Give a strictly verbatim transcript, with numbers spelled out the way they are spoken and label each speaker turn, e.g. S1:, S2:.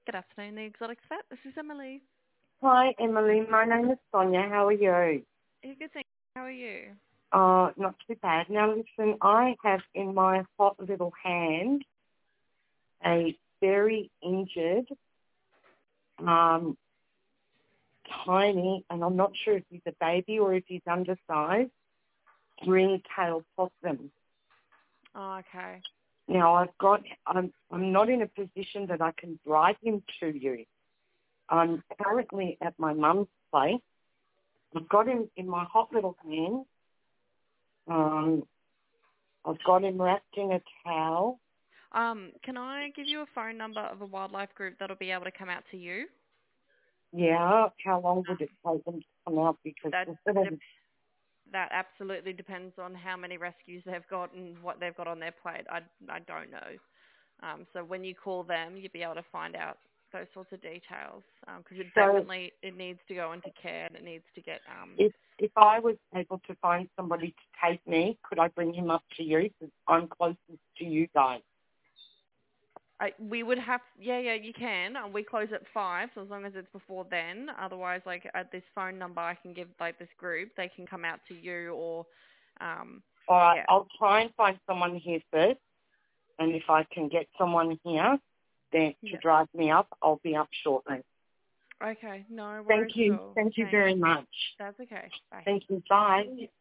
S1: Good afternoon, the Exotic Vet. This is Emily.
S2: Hi, Emily. My name is Sonia. How are you?
S1: Yeah, good thing. How are you?
S2: Uh, not too bad. Now, listen, I have in my hot little hand a very injured, um, tiny, and I'm not sure if he's a baby or if he's undersized, ring-tailed possum.
S1: Oh, okay.
S2: Now, I've got, I'm, I'm not in a position that I can drive him to you. I'm currently at my mum's place. I've got him in my hot little hand. Um, I've got him wrapped in a towel.
S1: Um, can I give you a phone number of a wildlife group that'll be able to come out to you?
S2: Yeah, how long would it take them to come out? Because
S1: That
S2: instead of,
S1: de- that absolutely depends on how many rescues they've got and what they've got on their plate. I, I don't know. Um, so when you call them, you'll be able to find out those sorts of details because it
S2: so
S1: definitely it needs to go into care and it needs to get um,
S2: if if I was able to find somebody to take me, could I bring him up to you? Because I'm closest to you guys.
S1: I, we would have, yeah, yeah, you can. Uh, we close at five, so as long as it's before then. Otherwise, like at this phone number, I can give like this group. They can come out to you, or, um,
S2: All right,
S1: yeah.
S2: I'll try and find someone here first, and if I can get someone here then to
S1: Yeah.
S2: drive me up, I'll be up shortly.
S1: Okay, no
S2: Thank
S1: worries at
S2: you.
S1: all.
S2: Thank you
S1: Thanks.
S2: very much.
S1: That's okay. Bye.
S2: Thank you. Bye.